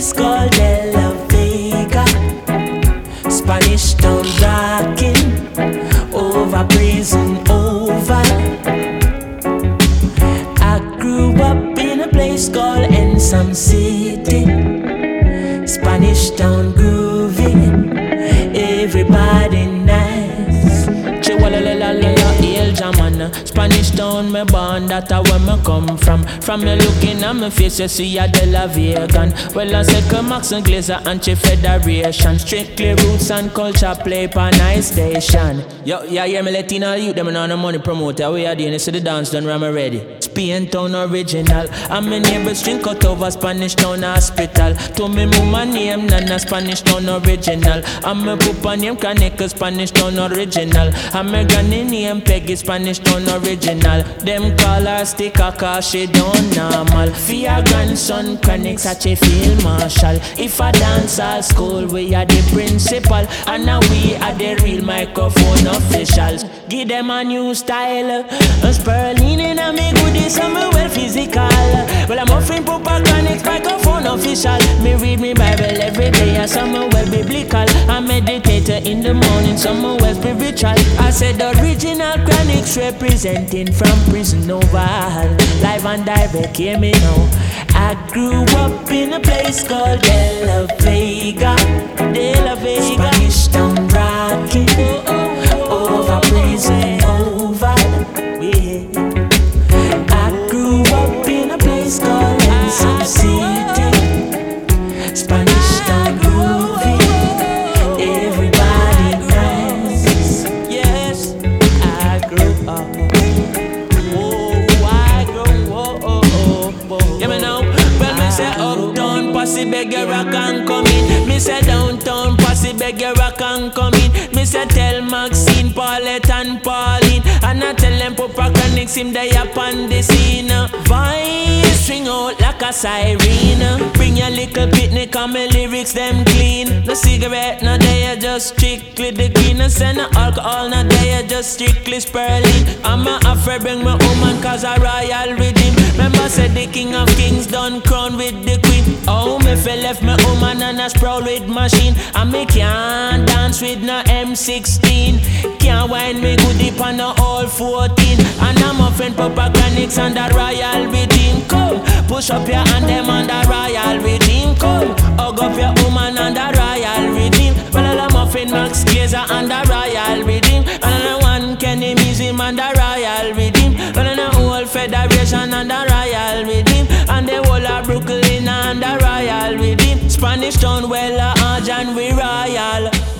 place called De La Vega. Spanish Town rocking over prison oval. I grew up in a place called Ensom City. Spanish Town groovy, everybody nice. Spanish Town, me born, that's where me come from. From me looking at me face, you see a De La Vegan. Well, I said Max and Glazer Anti-Federation. Strictly roots and culture play pa nice station. Yo, yeah, hear me letting all you them on the money promoter. We are doing this, so the dance done, I'm ready. Spain Town original. And my neighbors drink out over Spanish Town hospital. To me mama name Nana Spanish Town original. And my papa name Kaneka Spanish Town original. And my granny name Peggy Spanish Town original. Them call her sticker cause she don't normal. For your grandson Chronic such a field marshal. If I dance at school we are the principal. And now we are the real microphone officials. Give them a new style. Sperling in a me goodies and me well physical. Well I'm offering Papa Chronic microphone official. Me read me Bible every day and some well biblical. I meditate in the morning, some well spiritual. I said the original Chronics representing from prison oval. Live and direct, hear me now. I grew up in a place called De La Vega. De La Vega. Spanish Town rocking over prison oval. Yeah. I grew up in a place called Ensom City. Spanish Town groovy, everybody nice. Yes, I grew up. Yeah, me know. Well, me say uptown, posse beg your rock and come in. Me say downtown, posse beg your rock and come in. Me say tell Maxine, Paulette and Pauline. And I tell them Papa Chronic him they up on the scene. Voice string out like a siren. Bring your little picnic and my lyrics them clean. No cigarette, no they just strictly the green. No send no alcohol, no they just strictly spurling. I'm a afraid bring my woman cause a royal rhythm. Remember said the king of kings done crown with the queen. Oh me fell left my woman and a sprawl with machine. And me can't dance with no M16. Can't wind me good deep on no all 14. And I'm a friend Papa Chronics and the royal rhythm. Come push up your hand them on the royal rhythm. Come hug up your woman on the royal rhythm. Well I'm a friend Max Glazer and the royal rhythm. And I'm one Kenny Museum and the royal rhythm. Well I'm the whole federation and the royal rhythm. And the whole of Brooklyn and the royal rhythm. Spanish Town, well, and we royal.